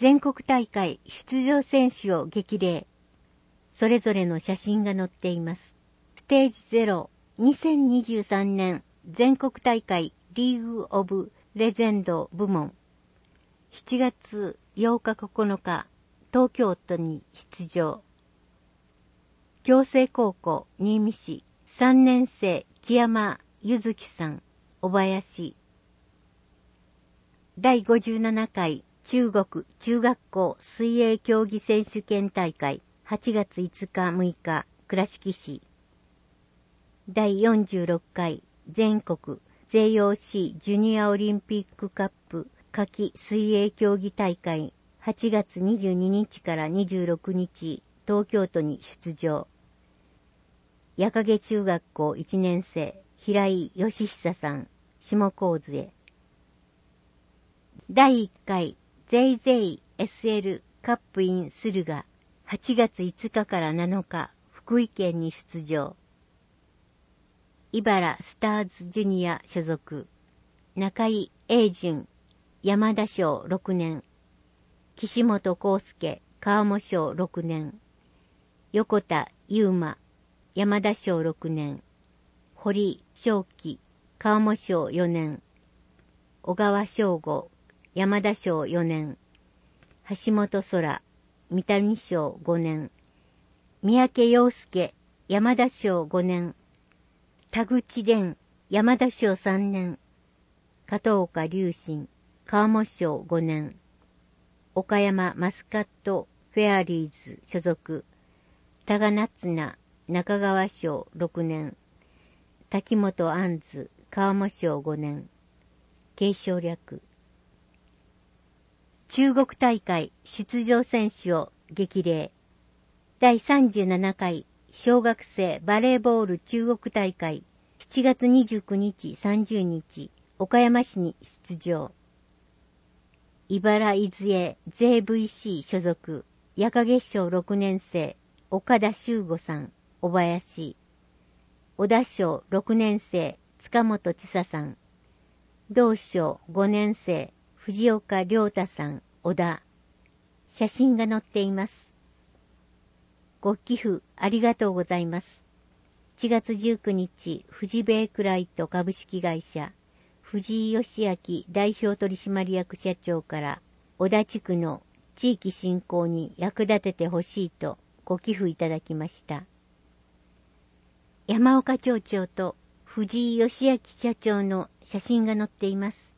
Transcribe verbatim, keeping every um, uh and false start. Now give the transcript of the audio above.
全国大会出場選手を激励。それぞれの写真が載っています。ステージゼロ、にせんにじゅうさんねん全国大会リーグオブレジェンド部門。しちがつようかここのか、東京都に出場。共生高校新見市さんねん生木山ゆずきさん、小林。だいごじゅうななかい中国中学校水泳競技選手権大会はちがついつかむいか倉敷市。だいよんじゅうろっかい全国 ジェイオーシー ジュニアオリンピックカップ夏季水泳競技大会はちがつにじゅうににちからにじゅうろくにち東京都に出場。矢影中学校いちねん生平井義久さん、下高津だいいっかい ジェイジェイエスエル カップイン駿河はちがついつかからなのか福井県に出場。茨スターズジュニア所属中井英順山田賞ろくねん、岸本康介川面賞ろくねん、横田優馬山田賞ろくねん、堀正樹川面賞よねん、小川翔吾山田賞よねん、橋本空三谷賞ごねん、三宅陽介山田賞ごねん、田口蓮山田賞さんねん、片岡隆信川面賞ごねん、岡山マスカットフェアリーズ所属多賀夏菜中川賞ろくねん、滝本杏図川面賞ごねん、継承略。中国大会出場選手を激励。だいさんじゅうななかい小学生バレーボール中国大会しちがつにじゅうくにちさんじゅうにち岡山市に出場。茨伊豆へ ジェイブイシー 所属矢影賞ろくねん生岡田修吾さん、小林。小田賞ろくねん生塚本千沙さん、同賞ごねん生藤岡亮太さん、小田。写真が載っています。ご寄付ありがとうございます。いちがつじゅうくにち、富士ベイクライト株式会社、藤井義明代表取締役社長から小田地区の地域振興に役立ててほしいとご寄付いただきました。山岡町長と藤井義明社長の写真が載っています。